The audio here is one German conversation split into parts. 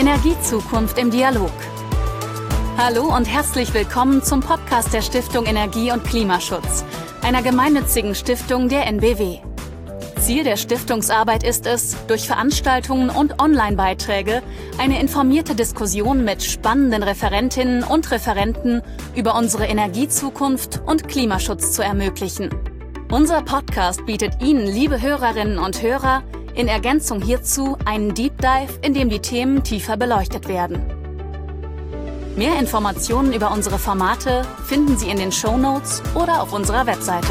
Energiezukunft im Dialog. Hallo und herzlich willkommen zum Podcast der Stiftung Energie und Klimaschutz, einer gemeinnützigen Stiftung der NBW. Ziel der Stiftungsarbeit ist es, durch Veranstaltungen und Online-Beiträge eine informierte Diskussion mit spannenden Referentinnen und Referenten über unsere Energiezukunft und Klimaschutz zu ermöglichen. Unser Podcast bietet Ihnen, liebe Hörerinnen und Hörer, in Ergänzung hierzu einen Deep Dive, in dem die Themen tiefer beleuchtet werden. Mehr Informationen über unsere Formate finden Sie in den Shownotes oder auf unserer Webseite.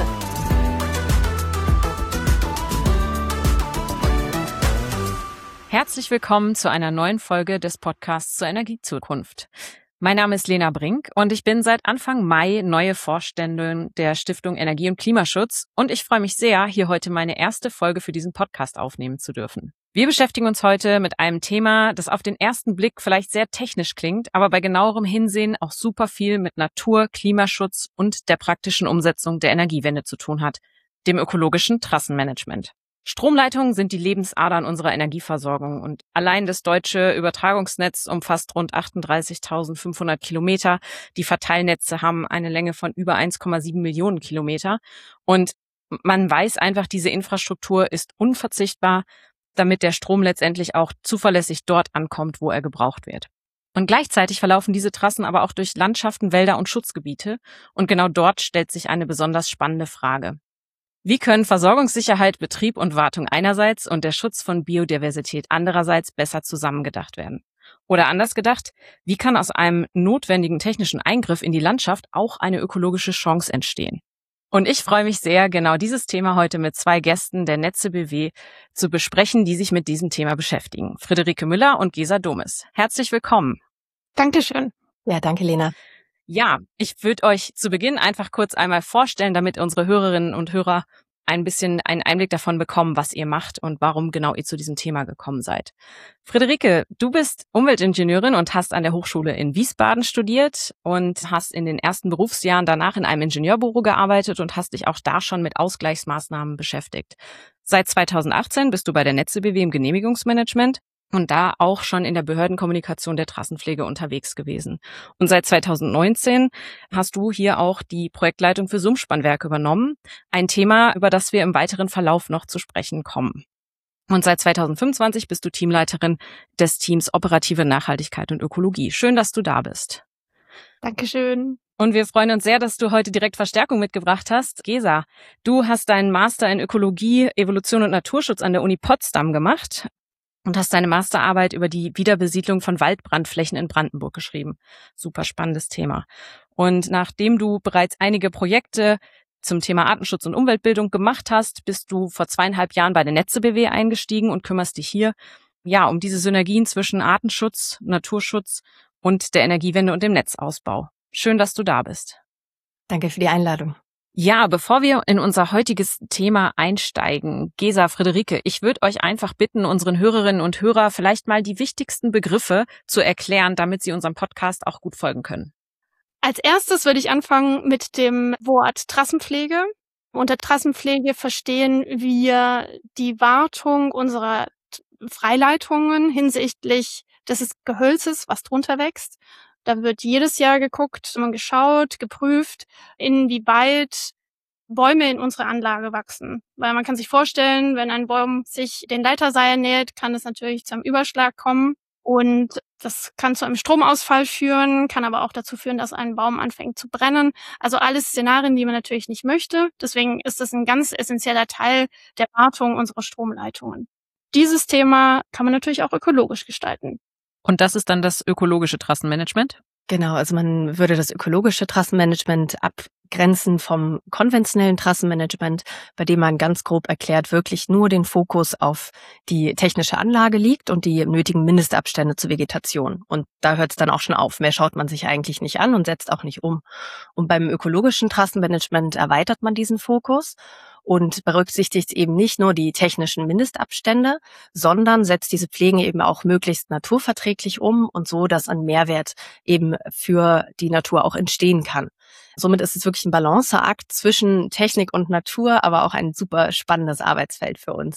Herzlich willkommen zu einer neuen Folge des Podcasts zur Energiezukunft. Mein Name ist Lena Brink und ich bin seit Anfang Mai neue Vorständin der Stiftung Energie und Klimaschutz und ich freue mich sehr, hier heute meine erste Folge für diesen Podcast aufnehmen zu dürfen. Wir beschäftigen uns heute mit einem Thema, das auf den ersten Blick vielleicht sehr technisch klingt, aber bei genauerem Hinsehen auch super viel mit Natur, Klimaschutz und der praktischen Umsetzung der Energiewende zu tun hat, dem ökologischen Trassenmanagement. Stromleitungen sind die Lebensadern unserer Energieversorgung und allein das deutsche Übertragungsnetz umfasst rund 38.500 Kilometer. Die Verteilnetze haben eine Länge von über 1,7 Millionen Kilometer und man weiß einfach, diese Infrastruktur ist unverzichtbar, damit der Strom letztendlich auch zuverlässig dort ankommt, wo er gebraucht wird. Und gleichzeitig verlaufen diese Trassen aber auch durch Landschaften, Wälder und Schutzgebiete und genau dort stellt sich eine besonders spannende Frage. Wie können Versorgungssicherheit, Betrieb und Wartung einerseits und der Schutz von Biodiversität andererseits besser zusammengedacht werden? Oder anders gedacht, wie kann aus einem notwendigen technischen Eingriff in die Landschaft auch eine ökologische Chance entstehen? Und ich freue mich sehr, genau dieses Thema heute mit zwei Gästen der Netze BW zu besprechen, die sich mit diesem Thema beschäftigen. Friederike Müller und Gesa Domes. Herzlich willkommen. Dankeschön. Ja, danke, Lena. Ja, ich würde euch zu Beginn einfach kurz einmal vorstellen, damit unsere Hörerinnen und Hörer ein bisschen einen Einblick davon bekommen, was ihr macht und warum genau ihr zu diesem Thema gekommen seid. Friederike, du bist Umweltingenieurin und hast an der Hochschule in Wiesbaden studiert und hast in den ersten Berufsjahren danach in einem Ingenieurbüro gearbeitet und hast dich auch da schon mit Ausgleichsmaßnahmen beschäftigt. Seit 2018 bist du bei der Netze BW im Genehmigungsmanagement und da auch schon in der Behördenkommunikation der Trassenpflege unterwegs gewesen. Und seit 2019 hast du hier auch die Projektleitung für Sumpfspannwerke übernommen, ein Thema, über das wir im weiteren Verlauf noch zu sprechen kommen. Und seit 2025 bist du Teamleiterin des Teams Operative Nachhaltigkeit und Ökologie. Schön, dass du da bist. Dankeschön. Und wir freuen uns sehr, dass du heute direkt Verstärkung mitgebracht hast. Gesa, du hast deinen Master in Ökologie, Evolution und Naturschutz an der Uni Potsdam gemacht und hast deine Masterarbeit über die Wiederbesiedlung von Waldbrandflächen in Brandenburg geschrieben. Super spannendes Thema. Und nachdem du bereits einige Projekte zum Thema Artenschutz und Umweltbildung gemacht hast, bist du vor 2,5 Jahren bei der Netze BW eingestiegen und kümmerst dich hier um diese Synergien zwischen Artenschutz, Naturschutz und der Energiewende und dem Netzausbau. Schön, dass du da bist. Danke für die Einladung. Ja, bevor wir in unser heutiges Thema einsteigen, Gesa, Friederike, ich würde euch einfach bitten, unseren Hörerinnen und Hörer vielleicht mal die wichtigsten Begriffe zu erklären, damit sie unserem Podcast auch gut folgen können. Als erstes würde ich anfangen mit dem Wort Trassenpflege. Unter Trassenpflege verstehen wir die Wartung unserer Freileitungen hinsichtlich des Gehölzes, was drunter wächst. Da wird jedes Jahr geguckt, geschaut, geprüft, inwieweit Bäume in unsere Anlage wachsen. Weil man kann sich vorstellen, wenn ein Baum sich den Leiterseil näht, kann es natürlich zu einem Überschlag kommen. Und das kann zu einem Stromausfall führen, kann aber auch dazu führen, dass ein Baum anfängt zu brennen. Also alles Szenarien, die man natürlich nicht möchte. Deswegen ist das ein ganz essentieller Teil der Wartung unserer Stromleitungen. Dieses Thema kann man natürlich auch ökologisch gestalten. Und das ist dann das ökologische Trassenmanagement? Genau, also man würde das ökologische Trassenmanagement abgrenzen vom konventionellen Trassenmanagement, bei dem man ganz grob erklärt wirklich nur den Fokus auf die technische Anlage liegt und die nötigen Mindestabstände zur Vegetation. Und da hört es dann auch schon auf. Mehr schaut man sich eigentlich nicht an und setzt auch nicht um. Und beim ökologischen Trassenmanagement erweitert man diesen Fokus und berücksichtigt eben nicht nur die technischen Mindestabstände, sondern setzt diese Pflegen eben auch möglichst naturverträglich um und so, dass ein Mehrwert eben für die Natur auch entstehen kann. Somit ist es wirklich ein Balanceakt zwischen Technik und Natur, aber auch ein super spannendes Arbeitsfeld für uns.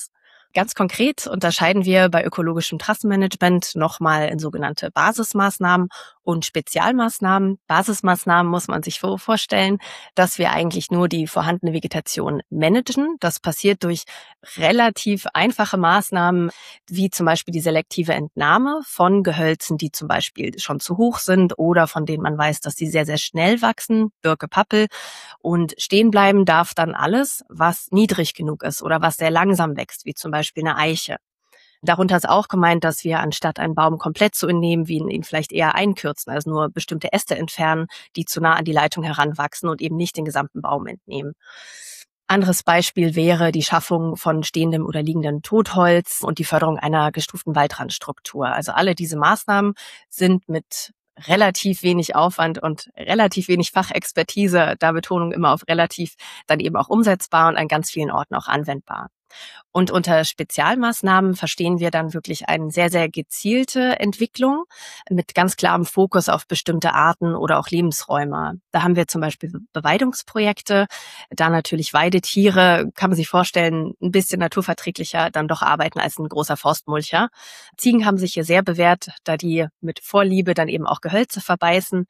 Ganz konkret unterscheiden wir bei ökologischem Trassenmanagement nochmal in sogenannte Basismaßnahmen und Spezialmaßnahmen. Basismaßnahmen muss man sich so vorstellen, dass wir eigentlich nur die vorhandene Vegetation managen. Das passiert durch relativ einfache Maßnahmen, wie zum Beispiel die selektive Entnahme von Gehölzen, die zum Beispiel schon zu hoch sind oder von denen man weiß, dass sie sehr, sehr schnell wachsen, Birke, Pappel. Und stehen bleiben darf dann alles, was niedrig genug ist oder was sehr langsam wächst, wie zum Beispiel eine Eiche. Darunter ist auch gemeint, dass wir anstatt einen Baum komplett zu entnehmen, ihn vielleicht eher einkürzen, also nur bestimmte Äste entfernen, die zu nah an die Leitung heranwachsen und eben nicht den gesamten Baum entnehmen. Anderes Beispiel wäre die Schaffung von stehendem oder liegendem Totholz und die Förderung einer gestuften Waldrandstruktur. Also alle diese Maßnahmen sind mit relativ wenig Aufwand und relativ wenig Fachexpertise, da Betonung immer auf relativ, dann eben auch umsetzbar und an ganz vielen Orten auch anwendbar. Und unter Spezialmaßnahmen verstehen wir dann wirklich eine sehr, sehr gezielte Entwicklung mit ganz klarem Fokus auf bestimmte Arten oder auch Lebensräume. Da haben wir zum Beispiel Beweidungsprojekte, da natürlich Weidetiere, kann man sich vorstellen, ein bisschen naturverträglicher dann doch arbeiten als ein großer Forstmulcher. Ziegen haben sich hier sehr bewährt, da die mit Vorliebe dann eben auch Gehölze verbeißen.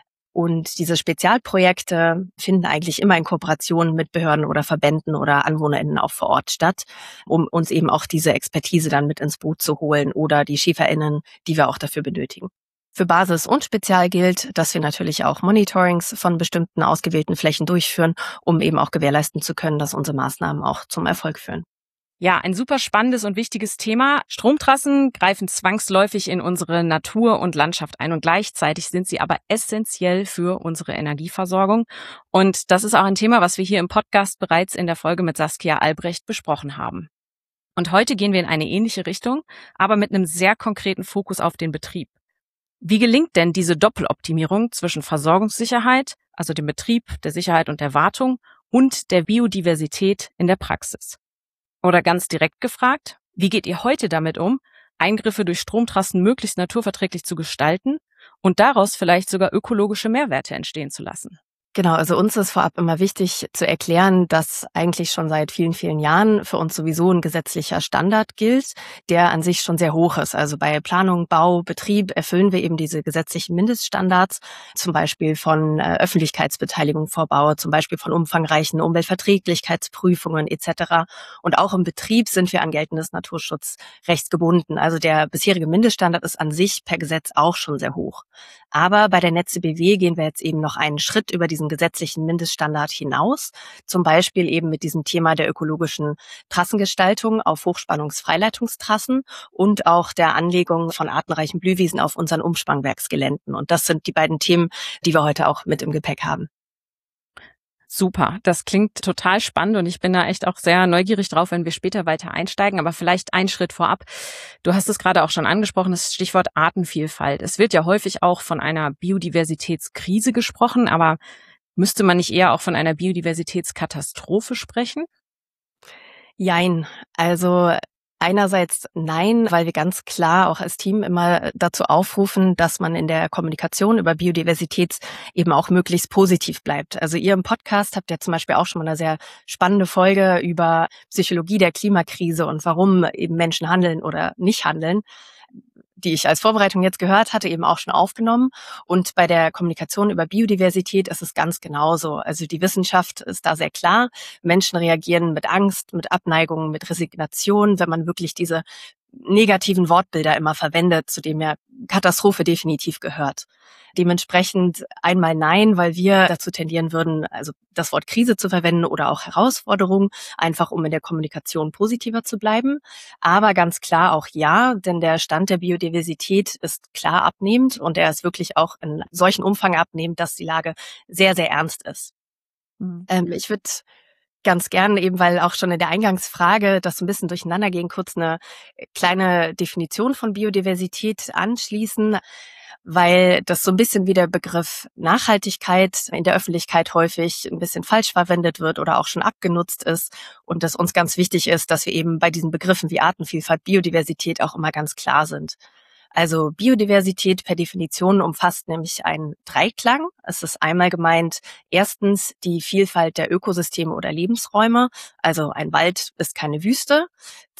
Und diese Spezialprojekte finden eigentlich immer in Kooperation mit Behörden oder Verbänden oder AnwohnerInnen auch vor Ort statt, um uns eben auch diese Expertise dann mit ins Boot zu holen oder die SchäferInnen, die wir auch dafür benötigen. Für Basis und Spezial gilt, dass wir natürlich auch Monitorings von bestimmten ausgewählten Flächen durchführen, um eben auch gewährleisten zu können, dass unsere Maßnahmen auch zum Erfolg führen. Ja, ein super spannendes und wichtiges Thema. Stromtrassen greifen zwangsläufig in unsere Natur und Landschaft ein und gleichzeitig sind sie aber essentiell für unsere Energieversorgung. Und das ist auch ein Thema, was wir hier im Podcast bereits in der Folge mit Saskia Albrecht besprochen haben. Und heute gehen wir in eine ähnliche Richtung, aber mit einem sehr konkreten Fokus auf den Betrieb. Wie gelingt denn diese Doppeloptimierung zwischen Versorgungssicherheit, also dem Betrieb, der Sicherheit und der Wartung, und der Biodiversität in der Praxis? Oder ganz direkt gefragt, wie geht ihr heute damit um, Eingriffe durch Stromtrassen möglichst naturverträglich zu gestalten und daraus vielleicht sogar ökologische Mehrwerte entstehen zu lassen? Genau, also uns ist vorab immer wichtig zu erklären, dass eigentlich schon seit vielen, vielen Jahren für uns sowieso ein gesetzlicher Standard gilt, der an sich schon sehr hoch ist. Also bei Planung, Bau, Betrieb erfüllen wir eben diese gesetzlichen Mindeststandards, zum Beispiel von Öffentlichkeitsbeteiligung vor Bau, zum Beispiel von umfangreichen Umweltverträglichkeitsprüfungen etc. Und auch im Betrieb sind wir an geltendes Naturschutzrecht gebunden. Also der bisherige Mindeststandard ist an sich per Gesetz auch schon sehr hoch. Aber bei der Netze BW gehen wir jetzt eben noch einen Schritt über diesen gesetzlichen Mindeststandard hinaus, zum Beispiel eben mit diesem Thema der ökologischen Trassengestaltung auf Hochspannungsfreileitungstrassen und auch der Anlegung von artenreichen Blühwiesen auf unseren Umspannwerksgeländen. Und das sind die beiden Themen, die wir heute auch mit im Gepäck haben. Super, das klingt total spannend und ich bin da echt auch sehr neugierig drauf, wenn wir später weiter einsteigen. Aber vielleicht einen Schritt vorab. Du hast es gerade auch schon angesprochen, das Stichwort Artenvielfalt. Es wird ja häufig auch von einer Biodiversitätskrise gesprochen, aber müsste man nicht eher auch von einer Biodiversitätskatastrophe sprechen? Jein, also einerseits nein, weil wir ganz klar auch als Team immer dazu aufrufen, dass man in der Kommunikation über Biodiversität eben auch möglichst positiv bleibt. Also ihr im Podcast habt ja zum Beispiel auch schon mal eine sehr spannende Folge über Psychologie der Klimakrise und warum eben Menschen handeln oder nicht handeln, die ich als Vorbereitung jetzt gehört hatte, eben auch schon aufgenommen. Und bei der Kommunikation über Biodiversität ist es ganz genauso. Also die Wissenschaft ist da sehr klar. Menschen reagieren mit Angst, mit Abneigung, mit Resignation, wenn man wirklich diese negativen Wortbilder immer verwendet, zu dem ja Katastrophe definitiv gehört. Dementsprechend einmal nein, weil wir dazu tendieren würden, also das Wort Krise zu verwenden oder auch Herausforderung, einfach um in der Kommunikation positiver zu bleiben. Aber ganz klar auch ja, denn der Stand der Biodiversität ist klar abnehmend und er ist wirklich auch in solchen Umfang abnehmend, dass die Lage sehr, sehr ernst ist. Ich würde ganz gern, eben weil auch schon in der Eingangsfrage das so ein bisschen durcheinander ging, kurz eine kleine Definition von Biodiversität anschließen, weil das so ein bisschen wie der Begriff Nachhaltigkeit in der Öffentlichkeit häufig ein bisschen falsch verwendet wird oder auch schon abgenutzt ist und dass uns ganz wichtig ist, dass wir eben bei diesen Begriffen wie Artenvielfalt, Biodiversität auch immer ganz klar sind. Also Biodiversität per Definition umfasst nämlich einen Dreiklang. Es ist einmal gemeint, erstens die Vielfalt der Ökosysteme oder Lebensräume. Also ein Wald ist keine Wüste.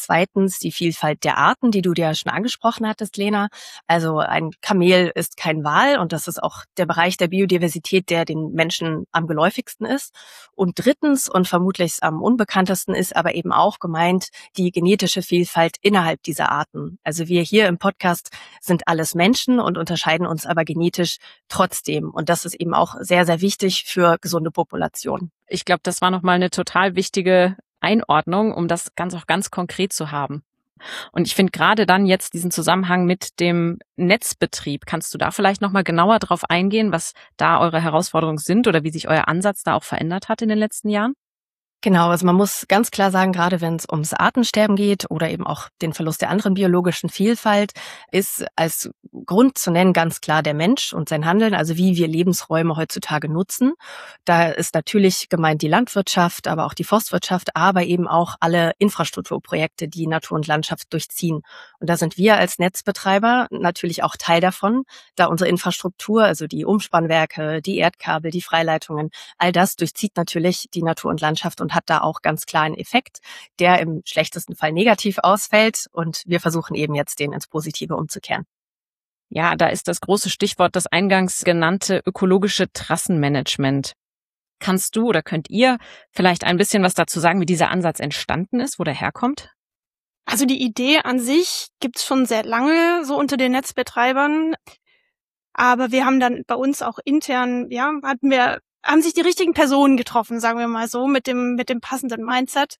Zweitens die Vielfalt der Arten, die du ja schon angesprochen hattest, Lena. Also ein Kamel ist kein Wal und das ist auch der Bereich der Biodiversität, der den Menschen am geläufigsten ist. Und drittens und vermutlich am unbekanntesten ist aber eben auch gemeint die genetische Vielfalt innerhalb dieser Arten. Also wir hier im Podcast sind alles Menschen und unterscheiden uns aber genetisch trotzdem. Und das ist eben auch sehr, sehr wichtig für gesunde Populationen. Ich glaube, das war nochmal eine total wichtige Einordnung, um das auch ganz konkret zu haben. Und ich finde gerade dann jetzt diesen Zusammenhang mit dem Netzbetrieb, kannst du da vielleicht nochmal genauer drauf eingehen, was da eure Herausforderungen sind oder wie sich euer Ansatz da auch verändert hat in den letzten Jahren? Genau, also man muss ganz klar sagen, gerade wenn es ums Artensterben geht oder eben auch den Verlust der anderen biologischen Vielfalt, ist als Grund zu nennen ganz klar der Mensch und sein Handeln, also wie wir Lebensräume heutzutage nutzen. Da ist natürlich gemeint die Landwirtschaft, aber auch die Forstwirtschaft, aber eben auch alle Infrastrukturprojekte, die Natur und Landschaft durchziehen. Und da sind wir als Netzbetreiber natürlich auch Teil davon, da unsere Infrastruktur, also die Umspannwerke, die Erdkabel, die Freileitungen, all das durchzieht natürlich die Natur und Landschaft und hat da auch ganz klar einen Effekt, der im schlechtesten Fall negativ ausfällt. Und wir versuchen eben jetzt, den ins Positive umzukehren. Ja, da ist das große Stichwort das eingangs genannte ökologische Trassenmanagement. Kannst du oder könnt ihr vielleicht ein bisschen was dazu sagen, wie dieser Ansatz entstanden ist, wo der herkommt? Also die Idee an sich gibt's schon sehr lange so unter den Netzbetreibern. Aber wir haben dann bei uns auch intern, haben sich die richtigen Personen getroffen, sagen wir mal so, mit dem passenden Mindset.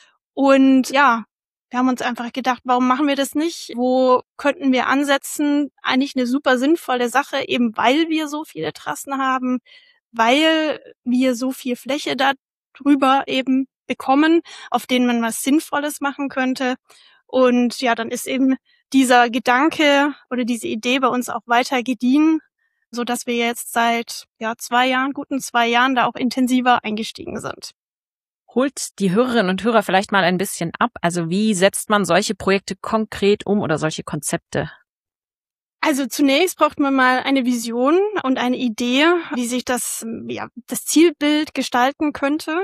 Und ja, wir haben uns einfach gedacht, warum machen wir das nicht? Wo könnten wir ansetzen? Eigentlich eine super sinnvolle Sache, eben weil wir so viele Trassen haben, weil wir so viel Fläche da drüber eben bekommen, auf denen man was Sinnvolles machen könnte. Und ja, dann ist eben dieser Gedanke oder diese Idee bei uns auch weiter gediehen, so dass wir jetzt seit guten 2 Jahren da auch intensiver eingestiegen sind. Holt die Hörerinnen und Hörer vielleicht mal ein bisschen ab. Also wie setzt man solche Projekte konkret um oder solche Konzepte? Also zunächst braucht man mal eine Vision und eine Idee, wie sich das Zielbild gestalten könnte.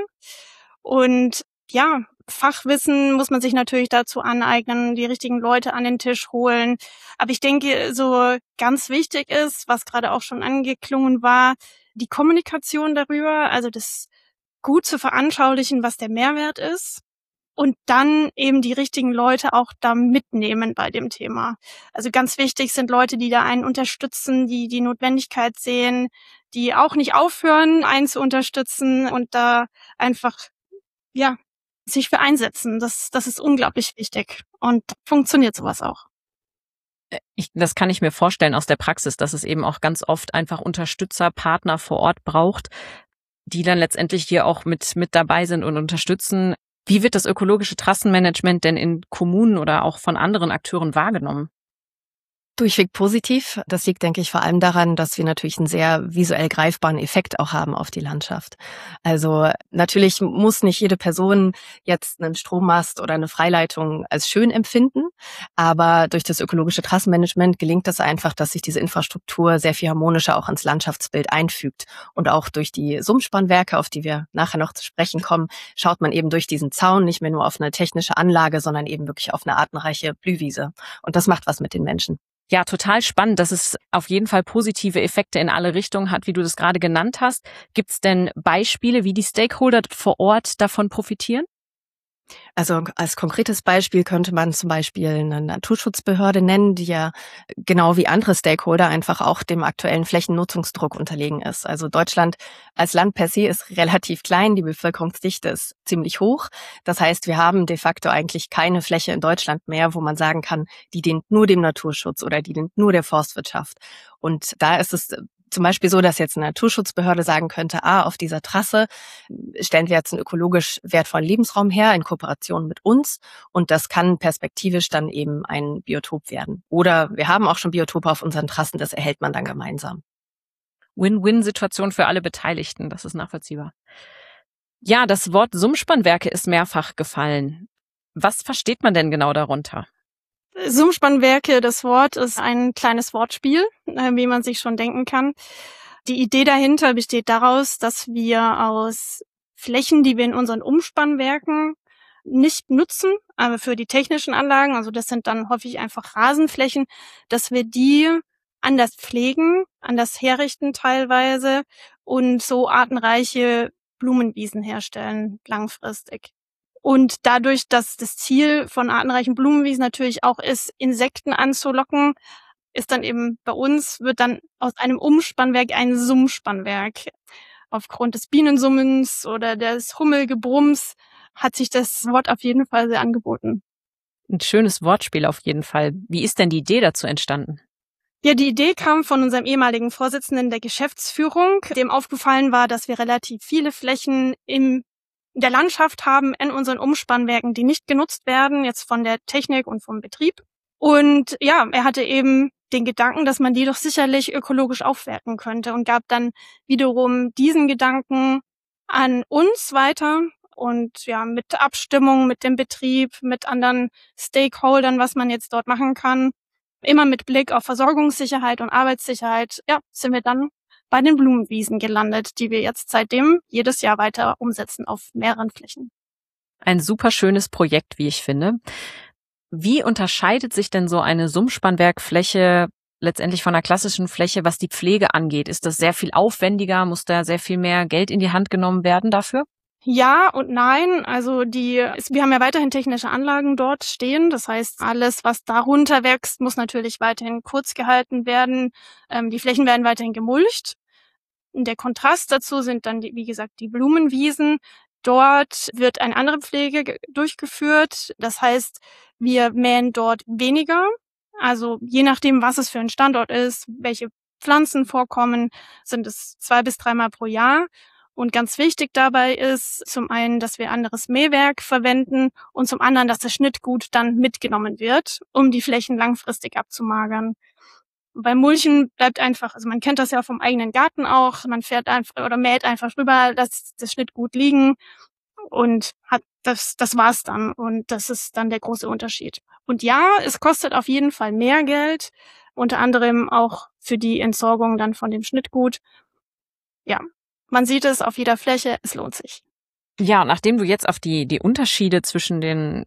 Und ja, Fachwissen muss man sich natürlich dazu aneignen, die richtigen Leute an den Tisch holen. Aber ich denke, so ganz wichtig ist, was gerade auch schon angeklungen war, die Kommunikation darüber, also das gut zu veranschaulichen, was der Mehrwert ist. Und dann eben die richtigen Leute auch da mitnehmen bei dem Thema. Also ganz wichtig sind Leute, die da einen unterstützen, die die Notwendigkeit sehen, die auch nicht aufhören, einen zu unterstützen und da einfach, sich für einsetzen. Das ist unglaublich wichtig. Und funktioniert sowas auch. Das kann ich mir vorstellen aus der Praxis, dass es eben auch ganz oft einfach Unterstützer, Partner vor Ort braucht, die dann letztendlich hier auch mit dabei sind und unterstützen. Wie wird das ökologische Trassenmanagement denn in Kommunen oder auch von anderen Akteuren wahrgenommen? Durchweg positiv. Das liegt, denke ich, vor allem daran, dass wir natürlich einen sehr visuell greifbaren Effekt auch haben auf die Landschaft. Also natürlich muss nicht jede Person jetzt einen Strommast oder eine Freileitung als schön empfinden, aber durch das ökologische Trassenmanagement gelingt es einfach, dass sich diese Infrastruktur sehr viel harmonischer auch ins Landschaftsbild einfügt. Und auch durch die Sumpfspannwerke, auf die wir nachher noch zu sprechen kommen, schaut man eben durch diesen Zaun nicht mehr nur auf eine technische Anlage, sondern eben wirklich auf eine artenreiche Blühwiese. Und das macht was mit den Menschen. Ja, total spannend, dass es auf jeden Fall positive Effekte in alle Richtungen hat, wie du das gerade genannt hast. Gibt es denn Beispiele, wie die Stakeholder vor Ort davon profitieren? Also als konkretes Beispiel könnte man zum Beispiel eine Naturschutzbehörde nennen, die ja genau wie andere Stakeholder einfach auch dem aktuellen Flächennutzungsdruck unterlegen ist. Also Deutschland als Land per se ist relativ klein, die Bevölkerungsdichte ist ziemlich hoch. Das heißt, wir haben de facto eigentlich keine Fläche in Deutschland mehr, wo man sagen kann, die dient nur dem Naturschutz oder die dient nur der Forstwirtschaft. Und da ist es zum Beispiel so, dass jetzt eine Naturschutzbehörde sagen könnte, auf dieser Trasse stellen wir jetzt einen ökologisch wertvollen Lebensraum her in Kooperation mit uns und das kann perspektivisch dann eben ein Biotop werden. Oder wir haben auch schon Biotope auf unseren Trassen, das erhält man dann gemeinsam. Win-Win-Situation für alle Beteiligten, das ist nachvollziehbar. Ja, das Wort Sumpfspannwerke ist mehrfach gefallen. Was versteht man denn genau darunter? Sumpfspannwerke, das Wort ist ein kleines Wortspiel, wie man sich schon denken kann. Die Idee dahinter besteht daraus, dass wir aus Flächen, die wir in unseren Umspannwerken nicht nutzen, aber für die technischen Anlagen, also das sind dann häufig einfach Rasenflächen, dass wir die anders pflegen, anders herrichten teilweise und so artenreiche Blumenwiesen herstellen langfristig. Und dadurch, dass das Ziel von artenreichen Blumenwiesen natürlich auch ist, Insekten anzulocken, ist dann eben bei uns, wird dann aus einem Umspannwerk ein Summspannwerk. Aufgrund des Bienensummens oder des Hummelgebrumms hat sich das Wort auf jeden Fall sehr angeboten. Ein schönes Wortspiel auf jeden Fall. Wie ist denn die Idee dazu entstanden? Ja, die Idee kam von unserem ehemaligen Vorsitzenden der Geschäftsführung, dem aufgefallen war, dass wir relativ viele Flächen in der Landschaft haben, in unseren Umspannwerken, die nicht genutzt werden, jetzt von der Technik und vom Betrieb. Und ja, er hatte eben den Gedanken, dass man die doch sicherlich ökologisch aufwerten könnte und gab dann wiederum diesen Gedanken an uns weiter und ja, mit Abstimmung mit dem Betrieb, mit anderen Stakeholdern, was man jetzt dort machen kann. Immer mit Blick auf Versorgungssicherheit und Arbeitssicherheit, ja, sind wir dann bei den Blumenwiesen gelandet, die wir jetzt seitdem jedes Jahr weiter umsetzen auf mehreren Flächen. Ein super schönes Projekt, wie ich finde. Wie unterscheidet sich denn so eine Summspannwerkfläche letztendlich von einer klassischen Fläche, was die Pflege angeht? Ist das sehr viel aufwendiger? Muss da sehr viel mehr Geld in die Hand genommen werden dafür? Ja und nein. Also wir haben ja weiterhin technische Anlagen dort stehen. Das heißt, alles, was darunter wächst, muss natürlich weiterhin kurz gehalten werden. Die Flächen werden weiterhin gemulcht. Der Kontrast dazu sind dann, wie gesagt, die Blumenwiesen. Dort wird eine andere Pflege durchgeführt. Das heißt, wir mähen dort weniger. Also je nachdem, was es für ein Standort ist, welche Pflanzen vorkommen, sind es 2 bis 3 Mal pro Jahr. Und ganz wichtig dabei ist zum einen, dass wir anderes Mähwerk verwenden und zum anderen, dass das Schnittgut dann mitgenommen wird, um die Flächen langfristig abzumagern. Beim Mulchen bleibt einfach, also man kennt das ja vom eigenen Garten auch, man fährt einfach oder mäht einfach drüber, lässt das Schnittgut liegen und hat das war's dann. Und das ist dann der große Unterschied. Und ja, es kostet auf jeden Fall mehr Geld, unter anderem auch für die Entsorgung dann von dem Schnittgut. Ja. Man sieht es auf jeder Fläche, es lohnt sich. Ja, nachdem du jetzt auf die Unterschiede in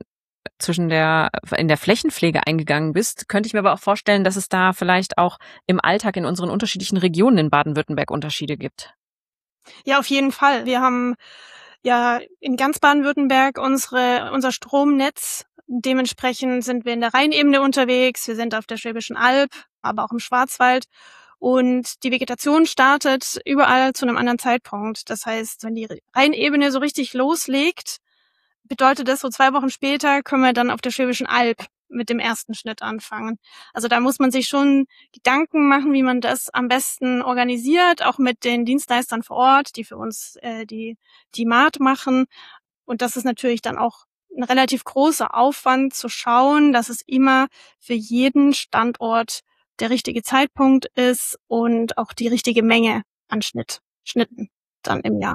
der Flächenpflege eingegangen bist, könnte ich mir aber auch vorstellen, dass es da vielleicht auch im Alltag in unseren unterschiedlichen Regionen in Baden-Württemberg Unterschiede gibt. Ja, auf jeden Fall. Wir haben ja in ganz Baden-Württemberg unser Stromnetz. Dementsprechend sind wir in der Rheinebene unterwegs. Wir sind auf der Schwäbischen Alb, aber auch im Schwarzwald. Und die Vegetation startet überall zu einem anderen Zeitpunkt. Das heißt, wenn die Rheinebene so richtig loslegt, bedeutet das, so 2 Wochen später können wir dann auf der Schwäbischen Alb mit dem ersten Schnitt anfangen. Also da muss man sich schon Gedanken machen, wie man das am besten organisiert, auch mit den Dienstleistern vor Ort, die für uns die Maat machen. Und das ist natürlich dann auch ein relativ großer Aufwand zu schauen, dass es immer für jeden Standort der richtige Zeitpunkt ist und auch die richtige Menge an Schnitten dann im Jahr.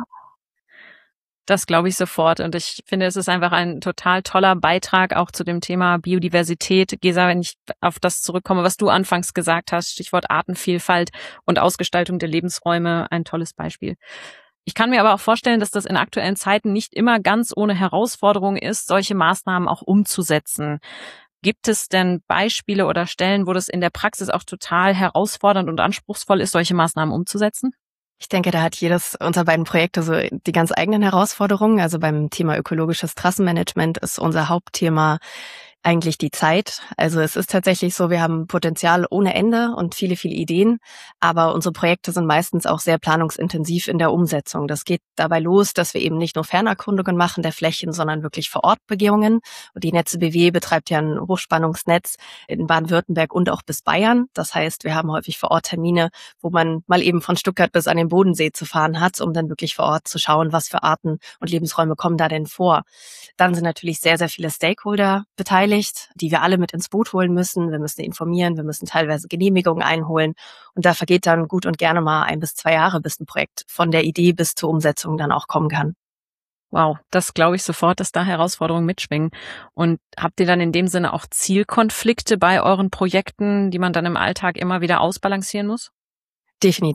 Das glaube ich sofort. Und ich finde, es ist einfach ein total toller Beitrag auch zu dem Thema Biodiversität. Gesa, wenn ich auf das zurückkomme, was du anfangs gesagt hast, Stichwort Artenvielfalt und Ausgestaltung der Lebensräume, ein tolles Beispiel. Ich kann mir aber auch vorstellen, dass das in aktuellen Zeiten nicht immer ganz ohne Herausforderung ist, solche Maßnahmen auch umzusetzen. Gibt es denn Beispiele oder Stellen, wo das in der Praxis auch total herausfordernd und anspruchsvoll ist, solche Maßnahmen umzusetzen? Ich denke, da hat jedes unserer beiden Projekte so die ganz eigenen Herausforderungen. Also beim Thema ökologisches Trassenmanagement ist unser Hauptthema eigentlich die Zeit. Also es ist tatsächlich so, wir haben Potenzial ohne Ende und viele, viele Ideen, aber unsere Projekte sind meistens auch sehr planungsintensiv in der Umsetzung. Das geht dabei los, dass wir eben nicht nur Fernerkundungen machen der Flächen, sondern wirklich Vor-Ort-Begehungen. Und die Netze BW betreibt ja ein Hochspannungsnetz in Baden-Württemberg und auch bis Bayern. Das heißt, wir haben häufig Vor-Ort-Termine, wo man mal eben von Stuttgart bis an den Bodensee zu fahren hat, um dann wirklich vor Ort zu schauen, was für Arten und Lebensräume kommen da denn vor. Dann sind natürlich sehr, sehr viele Stakeholder beteiligt, die wir alle mit ins Boot holen müssen. Wir müssen informieren, wir müssen teilweise Genehmigungen einholen. Und da vergeht dann gut und gerne mal 1 bis 2 Jahre, bis ein Projekt von der Idee bis zur Umsetzung dann auch kommen kann. Wow, das glaube ich sofort, dass da Herausforderungen mitschwingen. Und habt ihr dann in dem Sinne auch Zielkonflikte bei euren Projekten, die man dann im Alltag immer wieder ausbalancieren muss? Definitiv.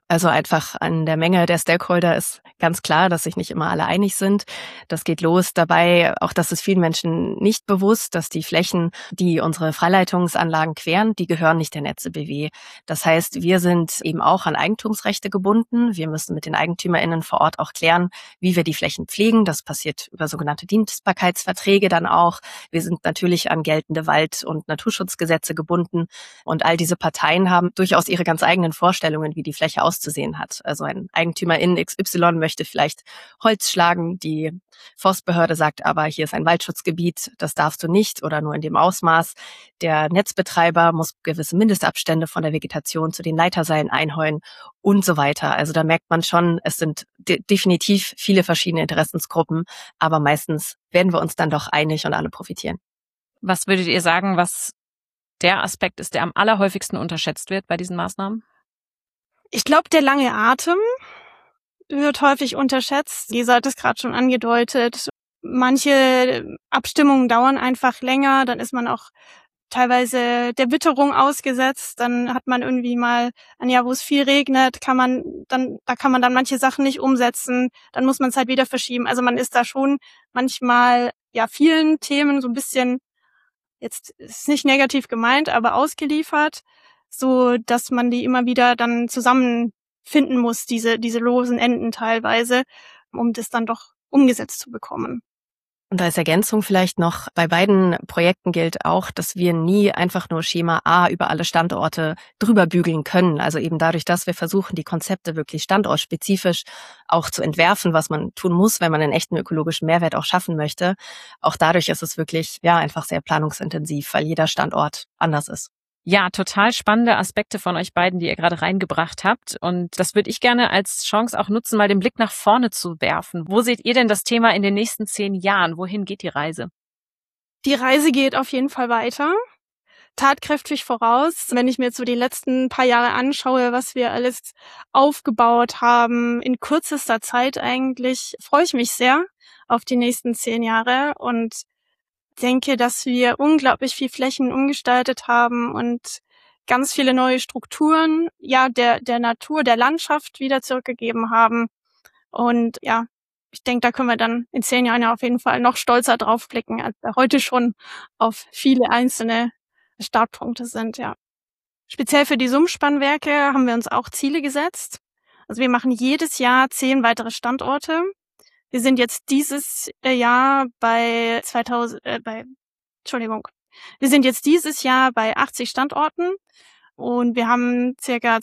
Also einfach an der Menge der Stakeholder ist ganz klar, dass sich nicht immer alle einig sind. Das geht los dabei, auch das ist vielen Menschen nicht bewusst, dass die Flächen, die unsere Freileitungsanlagen queren, die gehören nicht der Netze BW. Das heißt, wir sind eben auch an Eigentumsrechte gebunden. Wir müssen mit den EigentümerInnen vor Ort auch klären, wie wir die Flächen pflegen. Das passiert über sogenannte Dienstbarkeitsverträge dann auch. Wir sind natürlich an geltende Wald- und Naturschutzgesetze gebunden. Und all diese Parteien haben durchaus ihre ganz eigenen Vorstellungen, wie die Fläche auszusehen hat. Also ein Eigentümerin XY möchte vielleicht Holz schlagen. Die Forstbehörde sagt aber, hier ist ein Waldschutzgebiet, das darfst du nicht oder nur in dem Ausmaß. Der Netzbetreiber muss gewisse Mindestabstände von der Vegetation zu den Leiterseilen einhäuen und so weiter. Also da merkt man schon, es sind definitiv viele verschiedene Interessensgruppen, aber meistens werden wir uns dann doch einig und alle profitieren. Was würdet ihr sagen, was der Aspekt ist, der am allerhäufigsten unterschätzt wird bei diesen Maßnahmen? Ich glaube, der lange Atem wird häufig unterschätzt. Lisa hat es gerade schon angedeutet. Manche Abstimmungen dauern einfach länger, dann ist man auch teilweise der Witterung ausgesetzt, dann hat man irgendwie mal ein Jahr, wo es viel regnet, da kann man dann manche Sachen nicht umsetzen, dann muss man es halt wieder verschieben. Also man ist da schon manchmal vielen Themen so ein bisschen, jetzt ist nicht negativ gemeint, aber ausgeliefert, so dass man die immer wieder dann zusammenfinden muss, diese losen Enden teilweise, um das dann doch umgesetzt zu bekommen. Und als Ergänzung vielleicht noch, bei beiden Projekten gilt auch, dass wir nie einfach nur Schema A über alle Standorte drüber bügeln können. Also eben dadurch, dass wir versuchen, die Konzepte wirklich standortspezifisch auch zu entwerfen, was man tun muss, wenn man einen echten ökologischen Mehrwert auch schaffen möchte. Auch dadurch ist es wirklich einfach sehr planungsintensiv, weil jeder Standort anders ist. Ja, total spannende Aspekte von euch beiden, die ihr gerade reingebracht habt. Und das würde ich gerne als Chance auch nutzen, mal den Blick nach vorne zu werfen. Wo seht ihr denn das Thema in den nächsten 10 Jahren? Wohin geht die Reise? Die Reise geht auf jeden Fall weiter. Tatkräftig voraus. Wenn ich mir jetzt so die letzten paar Jahre anschaue, was wir alles aufgebaut haben, in kürzester Zeit eigentlich, freue ich mich sehr auf die nächsten 10 Jahre und denke, dass wir unglaublich viel Flächen umgestaltet haben und ganz viele neue Strukturen, der Natur, der Landschaft wieder zurückgegeben haben. Und ich denke, da können wir dann in 10 Jahren auf jeden Fall noch stolzer drauf blicken, als wir heute schon auf viele einzelne Startpunkte sind, ja. Speziell für die Sumpfspannwerke haben wir uns auch Ziele gesetzt. Also wir machen jedes Jahr 10 weitere Standorte. Wir sind jetzt dieses Jahr wir sind jetzt dieses Jahr bei 80 Standorten und wir haben circa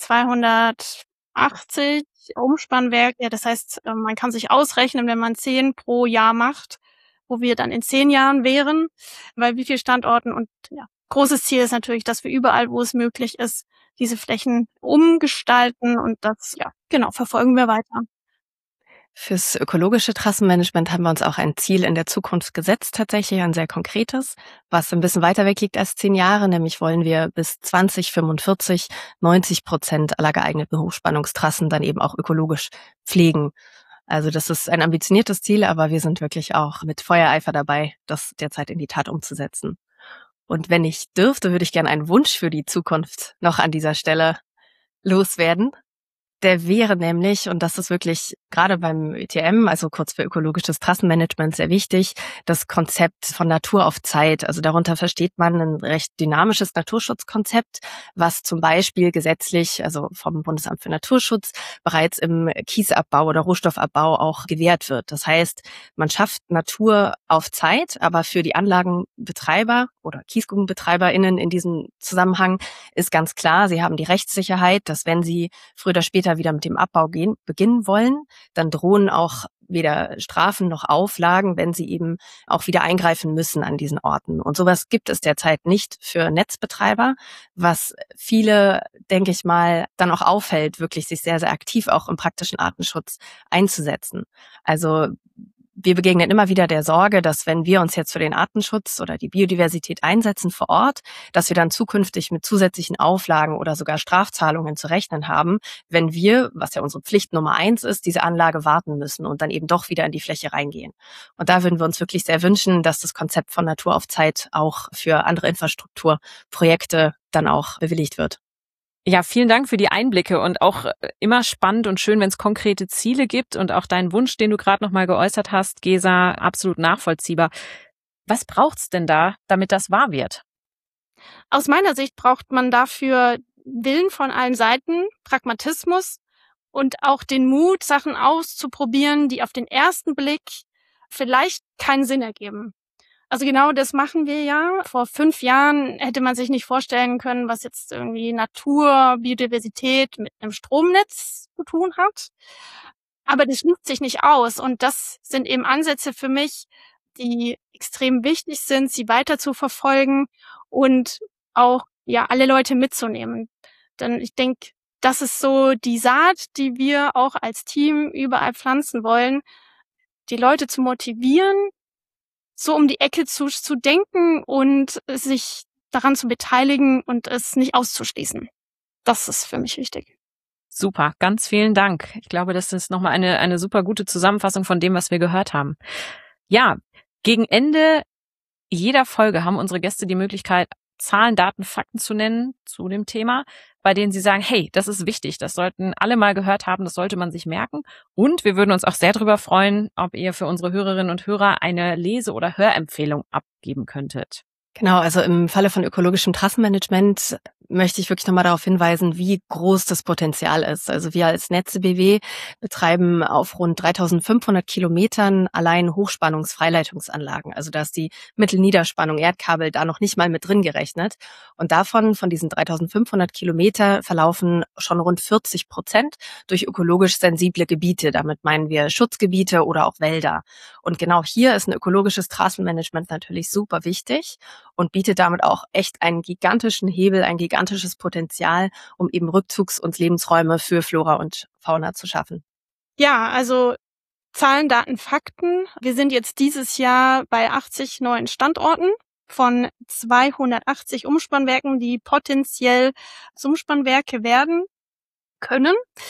280 Umspannwerke. Das heißt, man kann sich ausrechnen, wenn man 10 pro Jahr macht, wo wir dann in 10 Jahren wären, bei wie vielen Standorten. Und großes Ziel ist natürlich, dass wir überall, wo es möglich ist, diese Flächen umgestalten und das, verfolgen wir weiter. Fürs ökologische Trassenmanagement haben wir uns auch ein Ziel in der Zukunft gesetzt, tatsächlich ein sehr konkretes, was ein bisschen weiter weg liegt als 10 Jahre, nämlich wollen wir bis 2045 90% aller geeigneten Hochspannungstrassen dann eben auch ökologisch pflegen. Also das ist ein ambitioniertes Ziel, aber wir sind wirklich auch mit Feuereifer dabei, das derzeit in die Tat umzusetzen. Und wenn ich dürfte, würde ich gerne einen Wunsch für die Zukunft noch an dieser Stelle loswerden. Der wäre nämlich, und das ist wirklich gerade beim ÖTM, also kurz für ökologisches Trassenmanagement, sehr wichtig, das Konzept von Natur auf Zeit. Also darunter versteht man ein recht dynamisches Naturschutzkonzept, was zum Beispiel gesetzlich, also vom Bundesamt für Naturschutz, bereits im Kiesabbau oder Rohstoffabbau auch gewährt wird. Das heißt, man schafft Natur auf Zeit, aber für die Anlagenbetreiber oder KiesgrubenbetreiberInnen in diesem Zusammenhang ist ganz klar, sie haben die Rechtssicherheit, dass wenn sie früher oder später wieder mit dem Abbau beginnen wollen, dann drohen auch weder Strafen noch Auflagen, wenn sie eben auch wieder eingreifen müssen an diesen Orten. Und sowas gibt es derzeit nicht für Netzbetreiber, was viele, denke ich mal, dann auch auffällt, wirklich sich sehr, sehr aktiv auch im praktischen Artenschutz einzusetzen. Also wir begegnen immer wieder der Sorge, dass wenn wir uns jetzt für den Artenschutz oder die Biodiversität einsetzen vor Ort, dass wir dann zukünftig mit zusätzlichen Auflagen oder sogar Strafzahlungen zu rechnen haben, wenn wir, was ja unsere Pflicht Nummer 1 ist, diese Anlage warten müssen und dann eben doch wieder in die Fläche reingehen. Und da würden wir uns wirklich sehr wünschen, dass das Konzept von Natur auf Zeit auch für andere Infrastrukturprojekte dann auch bewilligt wird. Ja, vielen Dank für die Einblicke und auch immer spannend und schön, wenn es konkrete Ziele gibt und auch deinen Wunsch, den du gerade nochmal geäußert hast, Gesa, absolut nachvollziehbar. Was braucht's denn da, damit das wahr wird? Aus meiner Sicht braucht man dafür Willen von allen Seiten, Pragmatismus und auch den Mut, Sachen auszuprobieren, die auf den ersten Blick vielleicht keinen Sinn ergeben. Also genau das machen wir ja. Vor 5 Jahren hätte man sich nicht vorstellen können, was jetzt irgendwie Natur, Biodiversität mit einem Stromnetz zu tun hat. Aber das schließt sich nicht aus. Und das sind eben Ansätze für mich, die extrem wichtig sind, sie weiter zu verfolgen und auch alle Leute mitzunehmen. Denn ich denke, das ist so die Saat, die wir auch als Team überall pflanzen wollen, die Leute zu motivieren, so um die Ecke zu denken und sich daran zu beteiligen und es nicht auszuschließen. Das ist für mich wichtig. Super, ganz vielen Dank. Ich glaube, das ist nochmal eine super gute Zusammenfassung von dem, was wir gehört haben. Ja, gegen Ende jeder Folge haben unsere Gäste die Möglichkeit, Zahlen, Daten, Fakten zu nennen zu dem Thema, bei denen sie sagen, hey, das ist wichtig, das sollten alle mal gehört haben, das sollte man sich merken. Und wir würden uns auch sehr darüber freuen, ob ihr für unsere Hörerinnen und Hörer eine Lese- oder Hörempfehlung abgeben könntet. Genau, also im Falle von ökologischem Trassenmanagement möchte ich wirklich nochmal darauf hinweisen, wie groß das Potenzial ist. Also wir als Netze BW betreiben auf rund 3.500 Kilometern allein Hochspannungsfreileitungsanlagen. Also da ist die Mittelniederspannung, Erdkabel da noch nicht mal mit drin gerechnet. Und von diesen 3.500 Kilometer verlaufen schon rund 40% durch ökologisch sensible Gebiete. Damit meinen wir Schutzgebiete oder auch Wälder. Und genau hier ist ein ökologisches Trassenmanagement natürlich super wichtig und bietet damit auch echt einen gigantischen Hebel, ein gigantisches Potenzial, um eben Rückzugs- und Lebensräume für Flora und Fauna zu schaffen. Ja, also Zahlen, Daten, Fakten. Wir sind jetzt dieses Jahr bei 80 neuen Standorten von 280 Umspannwerken, die potenziell Umspannwerke werden können.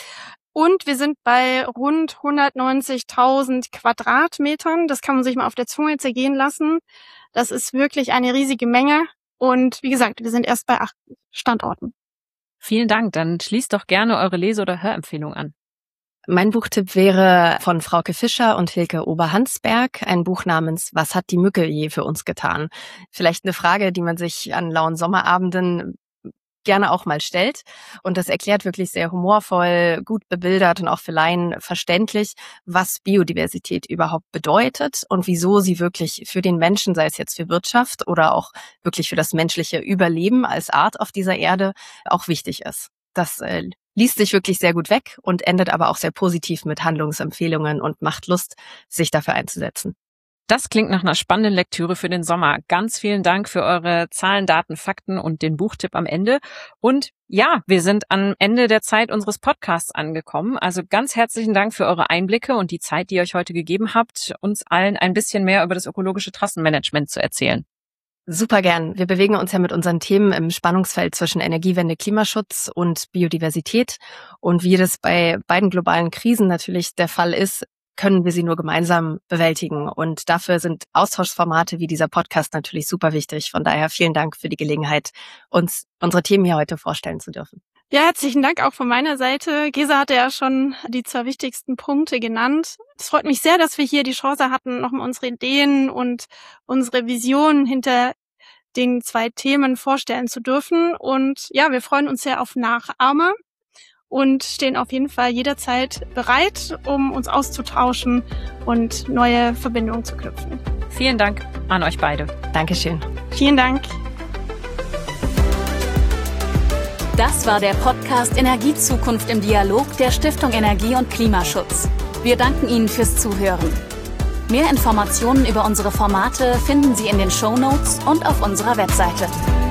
Und wir sind bei rund 190.000 Quadratmetern. Das kann man sich mal auf der Zunge zergehen lassen. Das ist wirklich eine riesige Menge. Und wie gesagt, wir sind erst bei 8 Standorten. Vielen Dank. Dann schließt doch gerne eure Lese- oder Hörempfehlung an. Mein Buchtipp wäre von Frauke Fischer und Hilke Oberhansberg, ein Buch namens Was hat die Mücke je für uns getan? Vielleicht eine Frage, die man sich an lauen Sommerabenden gerne auch mal stellt. Und das erklärt wirklich sehr humorvoll, gut bebildert und auch für Laien verständlich, was Biodiversität überhaupt bedeutet und wieso sie wirklich für den Menschen, sei es jetzt für Wirtschaft oder auch wirklich für das menschliche Überleben als Art auf dieser Erde, auch wichtig ist. Das liest sich wirklich sehr gut weg und endet aber auch sehr positiv mit Handlungsempfehlungen und macht Lust, sich dafür einzusetzen. Das klingt nach einer spannenden Lektüre für den Sommer. Ganz vielen Dank für eure Zahlen, Daten, Fakten und den Buchtipp am Ende. Und ja, wir sind am Ende der Zeit unseres Podcasts angekommen. Also ganz herzlichen Dank für eure Einblicke und die Zeit, die ihr euch heute gegeben habt, uns allen ein bisschen mehr über das ökologische Trassenmanagement zu erzählen. Super gern. Wir bewegen uns ja mit unseren Themen im Spannungsfeld zwischen Energiewende, Klimaschutz und Biodiversität. Und wie das bei beiden globalen Krisen natürlich der Fall ist, können wir sie nur gemeinsam bewältigen. Und dafür sind Austauschformate wie dieser Podcast natürlich super wichtig. Von daher vielen Dank für die Gelegenheit, uns unsere Themen hier heute vorstellen zu dürfen. Ja, herzlichen Dank auch von meiner Seite. Gesa hatte ja schon die 2 wichtigsten Punkte genannt. Es freut mich sehr, dass wir hier die Chance hatten, nochmal unsere Ideen und unsere Visionen hinter den 2 Themen vorstellen zu dürfen. Und ja, wir freuen uns sehr auf Nachahmer und stehen auf jeden Fall jederzeit bereit, um uns auszutauschen und neue Verbindungen zu knüpfen. Vielen Dank an euch beide. Dankeschön. Vielen Dank. Das war der Podcast Energiezukunft im Dialog der Stiftung Energie und Klimaschutz. Wir danken Ihnen fürs Zuhören. Mehr Informationen über unsere Formate finden Sie in den Shownotes und auf unserer Webseite.